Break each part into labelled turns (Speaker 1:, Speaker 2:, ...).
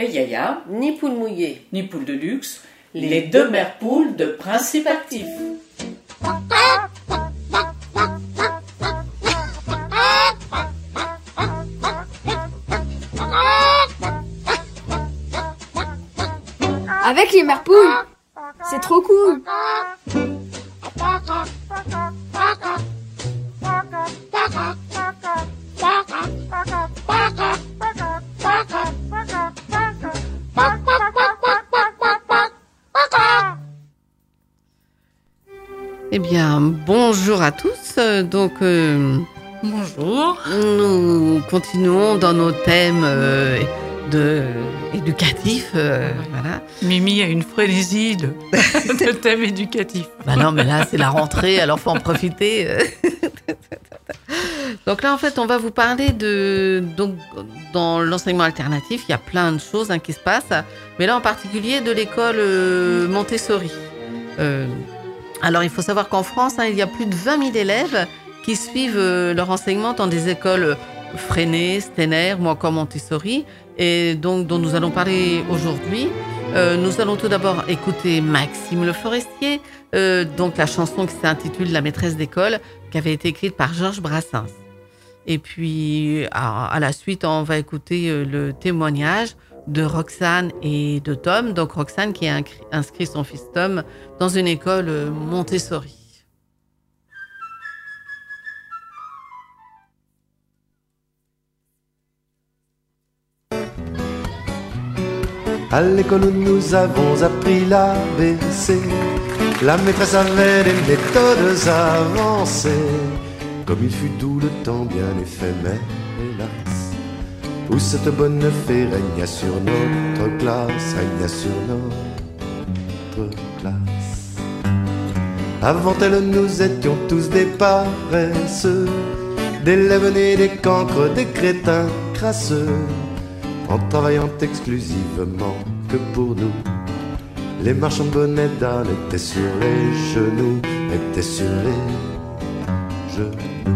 Speaker 1: jamais yaya,
Speaker 2: ni poule mouillée,
Speaker 1: ni poule de luxe, les deux mères poules de principe actif.
Speaker 3: Avec les mères poules, c'est trop cool.
Speaker 2: Eh bien, bonjour à tous.
Speaker 1: Bonjour.
Speaker 2: Nous continuons dans nos thèmes éducatifs. Voilà.
Speaker 1: Mimi a une frénésie de thèmes éducatifs.
Speaker 2: Bah non, mais là, c'est la rentrée, alors faut en profiter. Donc là, en fait, on va vous parler donc, dans l'enseignement alternatif, il y a plein de choses qui se passent, mais là, en particulier, de l'école Montessori. Alors, il faut savoir qu'en France, il y a plus de 20 000 élèves qui suivent leur enseignement dans des écoles Freinet, Steiner ou encore Montessori, et donc dont nous allons parler aujourd'hui. Nous allons tout d'abord écouter Maxime Le Forestier, donc la chanson qui s'intitule La maîtresse d'école, qui avait été écrite par Georges Brassens. Et puis, à la suite, on va écouter le témoignage de Roxane et de Tom. Donc, Roxane qui a inscrit son fils Tom dans une école Montessori.
Speaker 4: À l'école où nous avons appris l'ABC, la maîtresse avait des méthodes avancées. Comme il fut doux le temps bien éphémère, hélas, où cette bonne fée régna sur notre classe, régna sur notre classe. Avant elle, nous étions tous des paresseux, d'élèves nés des cancres, des crétins crasseux, en travaillant exclusivement que pour nous. Les marchands de bonnets d'âne étaient sur les genoux, étaient sur les genoux.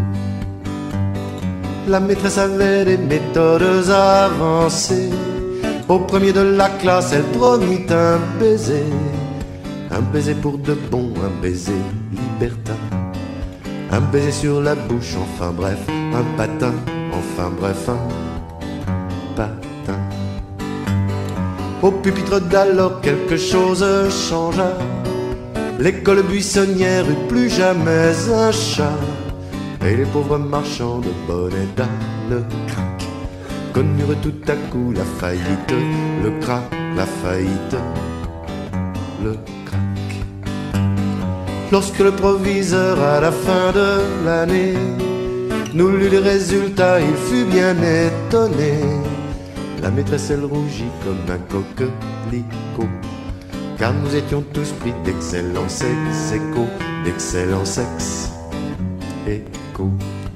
Speaker 4: La maîtresse avait des méthodes avancées. Au premier de la classe, elle promit un baiser pour de bon, un baiser libertin, un baiser sur la bouche, enfin bref, un patin, enfin bref, un patin. Au pupitre d'alors, quelque chose changea. L'école buissonnière eut plus jamais un chat. Et les pauvres marchands de bonnets d'âne crac connurent tout à coup la faillite, le crac, la faillite, le crac. Lorsque le proviseur à la fin de l'année nous lut les résultats, il fut bien étonné. La maîtresse elle rougit comme un coquelicot, car nous étions tous pris d'excellents ex-échos, d'excellents ex-échos.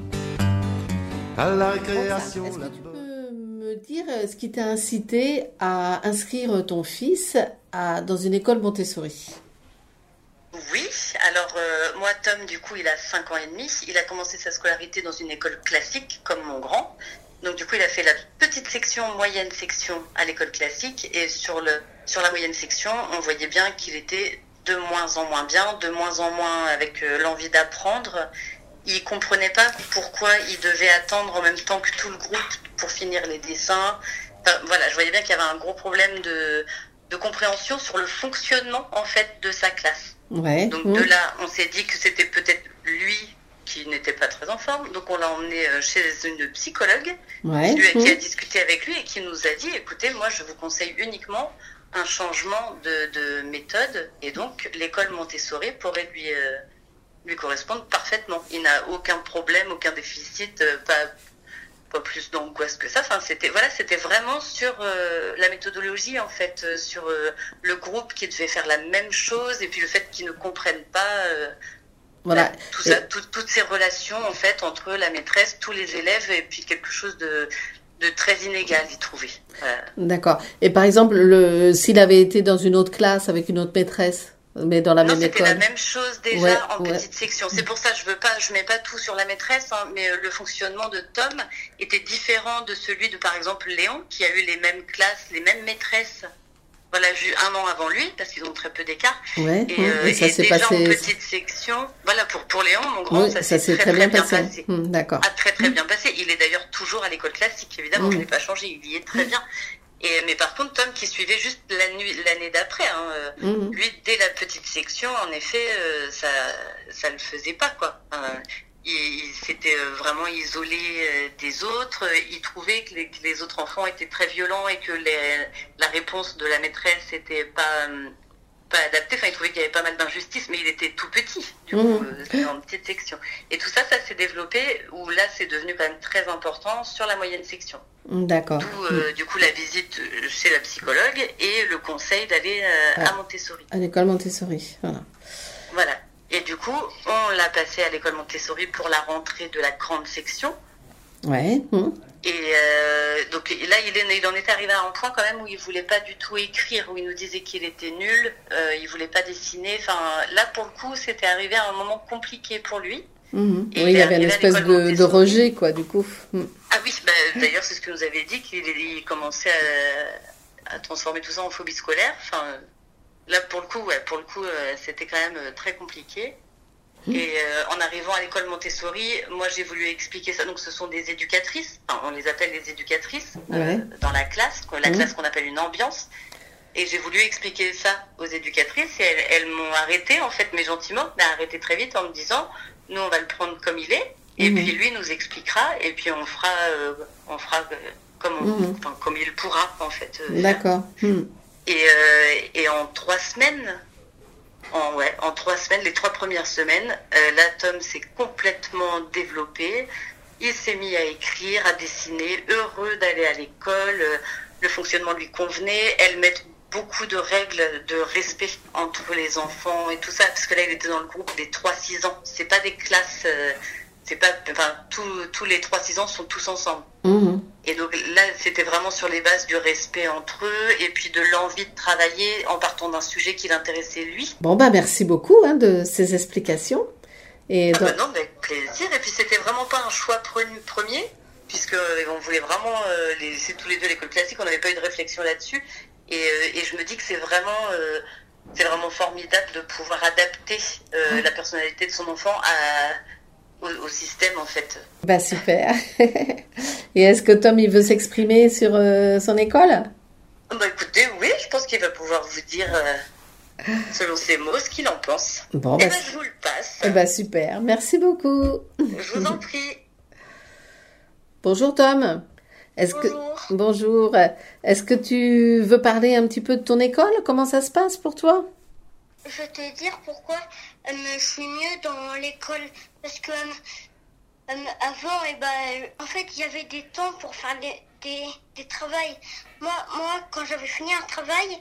Speaker 4: À la récréation.
Speaker 2: Est-ce que tu peux me dire ce qui t'a incité à inscrire ton fils dans une école Montessori?
Speaker 5: Oui, alors moi Tom du coup il a 5 ans et demi, il a commencé sa scolarité dans une école classique comme mon grand. Donc du coup il a fait la petite section, moyenne section à l'école classique, et sur la moyenne section on voyait bien qu'il était de moins en moins bien, de moins en moins avec l'envie d'apprendre. Il comprenait pas pourquoi il devait attendre en même temps que tout le groupe pour finir les dessins. Enfin, voilà, je voyais bien qu'il y avait un gros problème de compréhension sur le fonctionnement en fait de sa classe.
Speaker 2: Ouais.
Speaker 5: Donc de là, on s'est dit que c'était peut-être lui qui n'était pas très en forme. Donc on l'a emmené chez une psychologue qui a discuté avec lui et qui nous a dit, écoutez, moi je vous conseille uniquement un changement de méthode, et donc l'école Montessori pourrait lui correspondre parfaitement. Il n'a aucun problème, aucun déficit, pas plus d'angoisse que ça. Enfin, c'était vraiment sur la méthodologie en fait, sur le groupe qui devait faire la même chose, et puis le fait qu'ils ne comprennent pas voilà, tout ça, toutes ces relations en fait entre la maîtresse, tous les élèves, et puis quelque chose de très inégal, il trouvait. Voilà.
Speaker 2: D'accord. Et par exemple, s'il avait été dans une autre classe avec une autre maîtresse, mais dans la même
Speaker 5: c'était
Speaker 2: école.
Speaker 5: la même chose déjà en petite section. C'est pour ça que je mets pas tout sur la maîtresse, mais le fonctionnement de Tom était différent de celui de, par exemple, Léon, qui a eu les mêmes classes, les mêmes maîtresses. Voilà, un an avant lui, parce qu'ils ont très peu d'écart.
Speaker 2: Ouais,
Speaker 5: et
Speaker 2: ça s'est
Speaker 5: déjà
Speaker 2: passé...
Speaker 5: en petite section, voilà, pour Léon, mon grand, ça s'est très bien passé.
Speaker 2: D'accord.
Speaker 5: Très bien passé. Il est d'ailleurs toujours à l'école classique, évidemment, je l'ai pas changé, il y est très bien. Mais par contre, Tom, qui suivait juste l'année d'après, lui, dès la petite section, en effet, ça le faisait pas, quoi. Il s'était vraiment isolé des autres. Il trouvait que les autres enfants étaient très violents et que la réponse de la maîtresse n'était pas adaptée. Enfin, il trouvait qu'il y avait pas mal d'injustices, mais il était tout petit, du coup, c'était en petite section. Et tout ça s'est développé, où là, c'est devenu quand même très important sur la moyenne section.
Speaker 2: D'accord.
Speaker 5: D'où, du coup, la visite chez la psychologue et le conseil d'aller à Montessori.
Speaker 2: À l'école Montessori, voilà.
Speaker 5: Voilà. Et du coup, on l'a passé à l'école Montessori pour la rentrée de la grande section.
Speaker 2: Ouais.
Speaker 5: Et donc là, il en était arrivé à un point quand même où il voulait pas du tout écrire, où il nous disait qu'il était nul, il voulait pas dessiner. Enfin, là, pour le coup, c'était arrivé à un moment compliqué pour lui.
Speaker 2: Oui, il y avait une espèce de rejet, quoi, du coup.
Speaker 5: Ah oui, d'ailleurs, c'est ce que nous avait dit, qu'il commençait à transformer tout ça en phobie scolaire. Enfin, là, pour le coup, c'était quand même très compliqué. Et en arrivant à l'école Montessori, moi, j'ai voulu expliquer ça. Donc, ce sont des éducatrices, on les appelle les éducatrices, dans la classe qu'on appelle une ambiance. Et j'ai voulu expliquer ça aux éducatrices et elles m'ont arrêté, en fait, mais gentiment, mais arrêté très vite en me disant, nous, on va le prendre comme il est, et puis lui nous expliquera, et puis on fera comme il pourra, en fait.
Speaker 2: D'accord.
Speaker 5: Et en 3 semaines, les 3 premières semaines, là, Tom s'est complètement développé. Il s'est mis à écrire, à dessiner, heureux d'aller à l'école. Le fonctionnement lui convenait. Elles mettent beaucoup de règles de respect entre les enfants et tout ça, parce que là, il était dans le groupe des 3-6 ans. C'est pas des classes... tous les 3-6 ans sont tous ensemble. Et donc là, c'était vraiment sur les bases du respect entre eux et puis de l'envie de travailler en partant d'un sujet qui l'intéressait lui.
Speaker 2: Bon, merci beaucoup de ces explications. Et
Speaker 5: non, avec plaisir. Et puis c'était vraiment pas un choix premier, puisque on voulait vraiment laisser tous les deux l'école classique, on n'avait pas eu de réflexion là-dessus. Et je me dis que c'est vraiment formidable de pouvoir adapter la personnalité de son enfant au système, en fait.
Speaker 2: Super. Et est-ce que Tom, il veut s'exprimer sur son école ?
Speaker 5: Écoutez, oui, je pense qu'il va pouvoir vous dire, selon ses mots, ce qu'il en pense.
Speaker 2: Bon,
Speaker 5: je vous le passe.
Speaker 2: Super. Merci beaucoup.
Speaker 5: Je vous en prie.
Speaker 2: Bonjour, Tom. Bonjour. Est-ce que tu veux parler un petit peu de ton école ? Comment ça se passe pour toi ?
Speaker 6: Je vais te dire pourquoi je suis mieux dans l'école. Parce que avant, en fait, il y avait des temps pour faire des travails. Moi, quand j'avais fini un travail,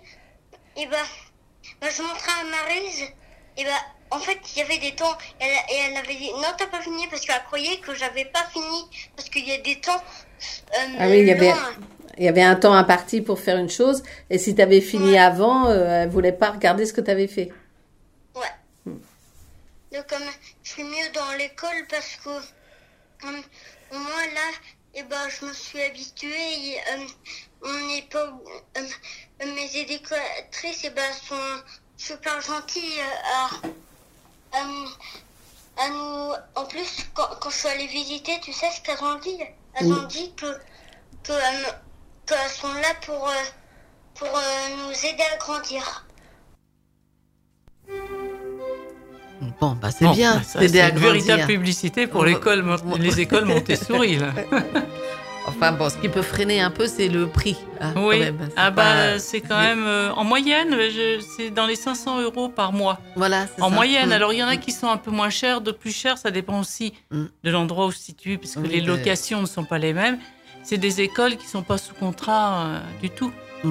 Speaker 6: je montrais à Maryse, en fait, il y avait des temps. Et elle avait dit, non, t'as pas fini, parce qu'elle croyait que j'avais pas fini. Parce qu'il y a des temps...
Speaker 2: oui, il y avait un temps imparti pour faire une chose. Et si tu avais fini avant, elle ne voulait pas regarder ce que tu avais fait.
Speaker 6: Ouais. Donc, je suis mieux dans l'école parce que au moins là, je me suis habituée. On n'est pas... mes éducatrices sont super gentilles à nous. En plus, quand je suis allée visiter, tu sais ce qu'elles ont dit ? Elles ont dit qu'elles sont là pour nous aider à grandir.
Speaker 2: Bon, c'est bien.
Speaker 7: C'est une véritable publicité pour les écoles Montessori. Là.
Speaker 2: Enfin ce qui peut freiner un peu, c'est le prix.
Speaker 7: Oui, c'est quand même... en moyenne, c'est dans les 500 € par mois.
Speaker 2: Voilà, c'est
Speaker 7: en moyenne. Alors, il y en a qui sont un peu moins chers, de plus chers. Ça dépend aussi de l'endroit où se situe, puisque les locations ne sont pas les mêmes. C'est des écoles qui ne sont pas sous contrat du tout. Ils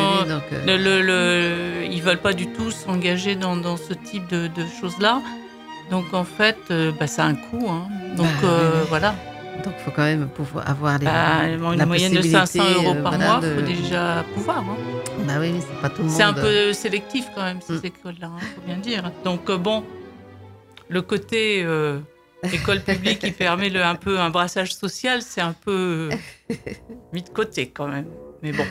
Speaker 7: ne veulent pas du tout s'engager dans ce type de choses-là. Donc, en fait, ça a un coût. Donc, voilà.
Speaker 2: Donc, il faut quand même pouvoir avoir
Speaker 7: une moyenne de 500 € par mois, il faut déjà pouvoir.
Speaker 2: Bah oui, c'est pas tout le monde.
Speaker 7: C'est un peu sélectif quand même, ces écoles-là, faut bien dire. Donc le côté école publique qui permet un peu un brassage social, c'est un peu mis de côté quand même. Mais bon.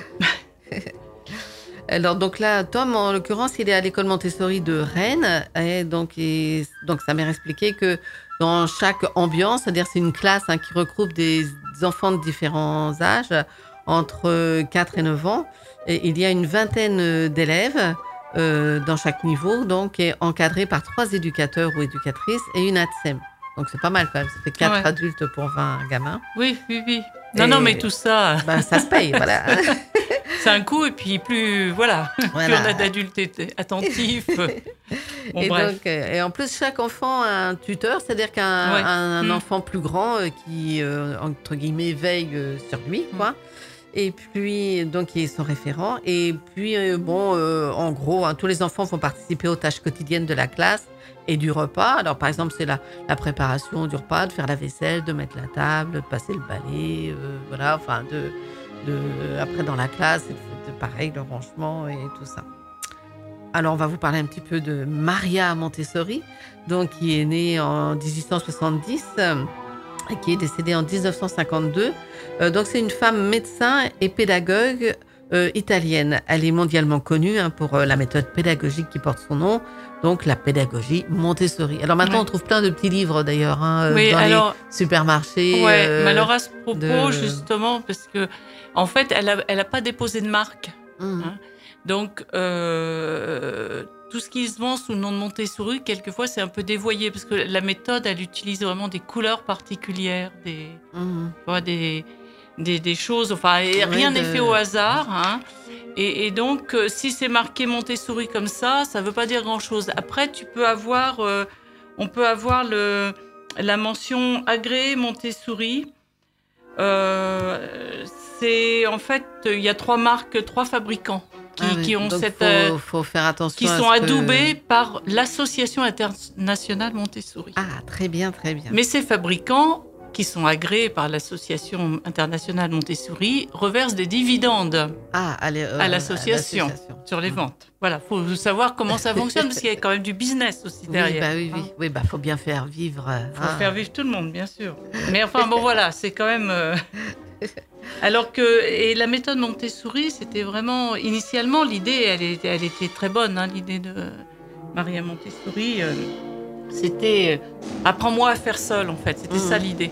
Speaker 2: Alors donc là, Tom, en l'occurrence, il est à l'école Montessori de Rennes. Et donc sa mère expliquait que dans chaque ambiance, c'est-à-dire c'est une classe qui regroupe des enfants de différents âges, entre 4 et 9 ans. Et il y a une vingtaine d'élèves dans chaque niveau, donc est encadré par 3 éducateurs ou éducatrices et une ATSEM. Donc c'est pas mal quand même, ça fait 4 adultes pour 20 gamins.
Speaker 7: Oui. Non, mais tout ça...
Speaker 2: ça se paye, voilà.
Speaker 7: C'est un coût, et puis plus on a d'adultes attentifs.
Speaker 2: Et en plus, chaque enfant a un tuteur, c'est-à-dire qu'un enfant plus grand qui, entre guillemets, veille sur lui, quoi. Et puis, donc, il est son référent. Et puis, en gros, tous les enfants vont participer aux tâches quotidiennes de la classe et du repas. Alors, par exemple, c'est la préparation du repas, de faire la vaisselle, de mettre la table, de passer le balai, après dans la classe, pareil, le rangement et tout ça. Alors, on va vous parler un petit peu de Maria Montessori, donc, qui est née en 1870 et qui est décédée en 1952. Donc, c'est une femme médecin et pédagogue italienne. Elle est mondialement connue pour la méthode pédagogique qui porte son nom, donc la pédagogie Montessori. Alors maintenant, on trouve plein de petits livres d'ailleurs dans les supermarchés.
Speaker 7: Mais alors à ce propos, justement, parce que en fait, elle a pas déposé de marque. Donc, tout ce qui se vend sous le nom de Montessori, quelquefois, c'est un peu dévoyé, parce que la méthode, elle utilise vraiment des couleurs particulières, des choses, enfin, rien n'est fait au hasard. Et donc, si c'est marqué Montessori comme ça ne veut pas dire grand-chose. Après, on peut avoir la mention agréée Montessori. C'est en fait, il y a 3 marques, 3 fabricants qui ont
Speaker 2: faut faire attention,
Speaker 7: qui sont adoubés par l'Association internationale Montessori.
Speaker 2: Ah, très bien.
Speaker 7: Mais ces fabricants qui sont agréés par l'Association internationale Montessori reversent des dividendes à l'association sur les ventes. Voilà, faut savoir comment ça fonctionne, parce qu'il y a quand même du business aussi derrière.
Speaker 2: Oui, faut bien faire vivre.
Speaker 7: Faut faire vivre tout le monde, bien sûr. Mais enfin, voilà, c'est quand même... Alors que la méthode Montessori, c'était vraiment... Initialement, l'idée, elle était très bonne, l'idée de Maria Montessori... C'était apprends-moi à faire seul, en fait. C'était ça l'idée.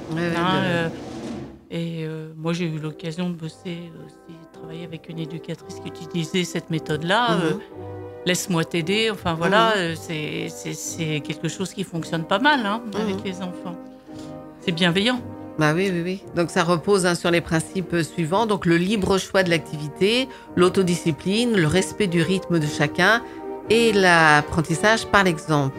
Speaker 7: Moi, j'ai eu l'occasion de bosser aussi, travailler avec une éducatrice qui utilisait cette méthode-là. Laisse-moi t'aider. Enfin, voilà, c'est quelque chose qui fonctionne pas mal avec les enfants. C'est bienveillant.
Speaker 2: Oui. Donc, ça repose sur les principes suivants. Donc, le libre choix de l'activité, l'autodiscipline, le respect du rythme de chacun et l'apprentissage par l'expérience.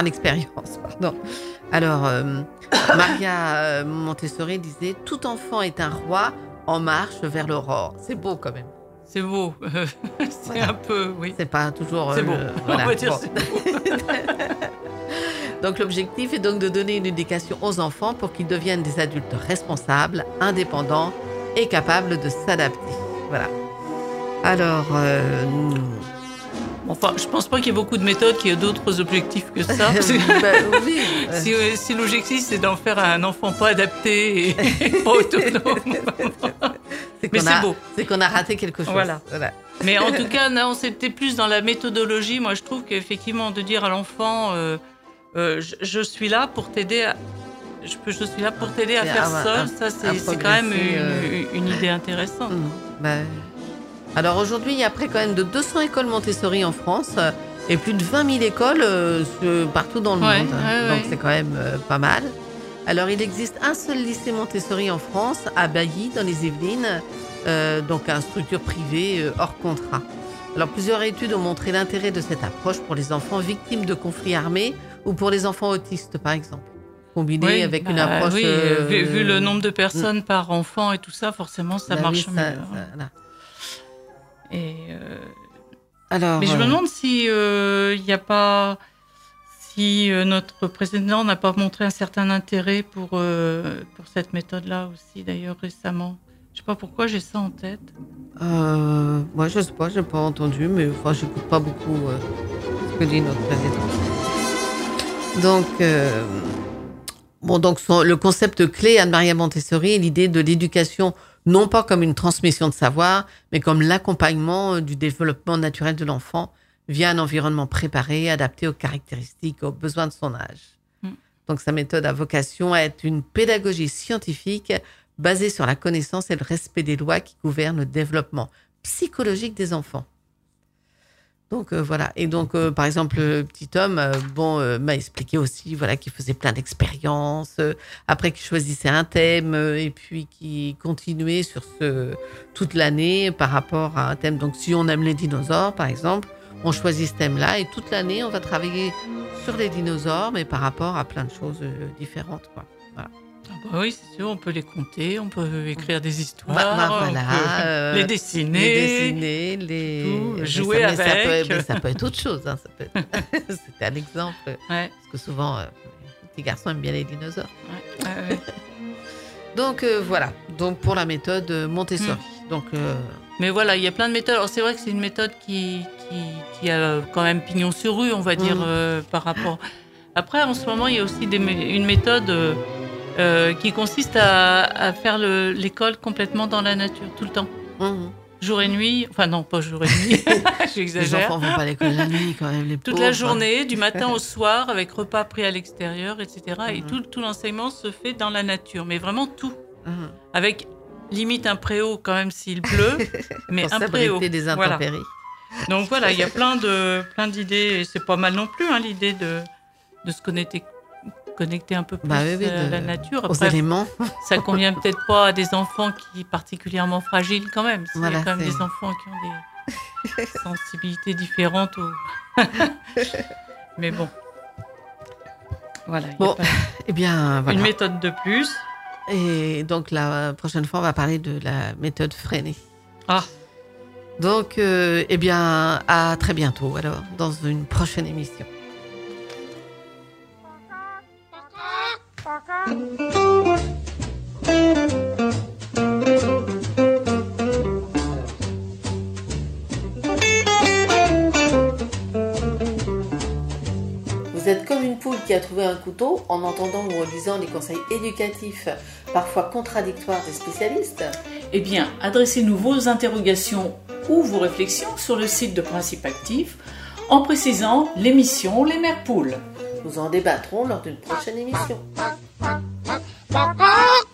Speaker 2: Alors, Maria Montessori disait « Tout enfant est un roi en marche vers l'aurore ». C'est beau quand même.
Speaker 7: C'est beau. C'est un peu, oui.
Speaker 2: C'est pas toujours...
Speaker 7: C'est beau. On va dire c'est beau.
Speaker 2: Donc, l'objectif est donc de donner une éducation aux enfants pour qu'ils deviennent des adultes responsables, indépendants et capables de s'adapter. Voilà. Alors...
Speaker 7: Enfin, je pense pas qu'il y ait beaucoup de méthodes qui aient d'autres objectifs que ça. Si l'objectif, c'est d'en faire un enfant pas adapté et pas autonome. Mais c'est beau.
Speaker 2: C'est qu'on a raté quelque chose.
Speaker 7: Voilà. Mais en tout cas, on c'était plus dans la méthodologie. Moi, je trouve qu'effectivement, de dire à l'enfant, je suis là pour t'aider à... Je suis là pour t'aider à faire seul. Ça, c'est quand même une idée intéressante.
Speaker 2: Alors aujourd'hui, il y a près quand même de 200 écoles Montessori en France et plus de 20 000 écoles partout dans le monde. Donc c'est quand même pas mal. Alors il existe un seul lycée Montessori en France, à Bailly, dans les Yvelines, donc une structure privée hors contrat. Alors plusieurs études ont montré l'intérêt de cette approche pour les enfants victimes de conflits armés ou pour les enfants autistes, par exemple. Combiné avec une approche...
Speaker 7: vu le nombre de personnes par enfant et tout ça, forcément ça marche mieux.
Speaker 2: Alors,
Speaker 7: mais je me demande si notre président n'a pas montré un certain intérêt pour cette méthode-là aussi, d'ailleurs récemment. Je sais pas pourquoi j'ai ça en tête.
Speaker 2: Moi, je sais pas, j'ai pas entendu, mais enfin, j'écoute pas beaucoup ce que dit notre président. Donc, le concept clé Anne-Maria Montessori est l'idée de l'éducation, non pas comme une transmission de savoir, mais comme l'accompagnement du développement naturel de l'enfant via un environnement préparé, adapté aux caractéristiques, aux besoins de son âge. Donc, sa méthode a vocation à être une pédagogie scientifique basée sur la connaissance et le respect des lois qui gouvernent le développement psychologique des enfants. Donc, voilà. Et donc, par exemple, le petit homme m'a expliqué aussi qu'il faisait plein d'expériences, après qu'il choisissait un thème et puis qu'il continuait sur toute l'année par rapport à un thème. Donc, si on aime les dinosaures, par exemple, on choisit ce thème-là et toute l'année, on va travailler sur les dinosaures, mais par rapport à plein de choses différentes, quoi. Voilà.
Speaker 7: Ah bah oui, c'est sûr, on peut les compter, on peut écrire des histoires, on peut les dessiner, jouer avec.
Speaker 2: Ça peut être autre chose. Hein, c'était un exemple. Ouais. Parce que souvent, les petits garçons aiment bien les dinosaures. Ouais. Donc, voilà. Donc, pour la méthode Montessori. Donc,
Speaker 7: mais voilà, il y a plein de méthodes. Alors, c'est vrai que c'est une méthode qui a quand même pignon sur rue, on va dire, par rapport... Après, en ce moment, il y a aussi une méthode qui consiste à faire l'école complètement dans la nature, tout le temps. Jour et nuit. Enfin, non, pas jour et nuit. J'exagère.
Speaker 2: Les enfants vont pas à l'école la nuit, quand même, les pauvres.
Speaker 7: Toute la journée, du matin au soir, avec repas pris à l'extérieur, etc. Et tout l'enseignement se fait dans la nature. Mais vraiment tout. Avec... limite un préau quand même s'il pleut, mais un préau.
Speaker 2: Des intempéries.
Speaker 7: Voilà. Donc voilà, il y a plein d'idées, et c'est pas mal non plus, l'idée de se connecter un peu plus à la nature.
Speaker 2: Après, aux éléments.
Speaker 7: Ça convient peut-être pas à des enfants qui sont particulièrement fragiles quand même. Il y a quand même des enfants qui ont des sensibilités différentes. Mais bon. Voilà.
Speaker 2: Bon, eh bien, voilà.
Speaker 7: Une méthode de plus.
Speaker 2: Et donc, la prochaine fois, on va parler de la méthode freinée.
Speaker 7: Ah.
Speaker 2: Donc, eh bien, à très bientôt, alors, dans une prochaine émission. Vous êtes comme une poule qui a trouvé un couteau en entendant ou en lisant les conseils éducatifs, parfois contradictoires des spécialistes.
Speaker 1: Eh bien, adressez-nous vos interrogations ou vos réflexions sur le site de Principe Actif en précisant l'émission Les Mères Poules.
Speaker 2: Nous en débattrons lors d'une prochaine émission.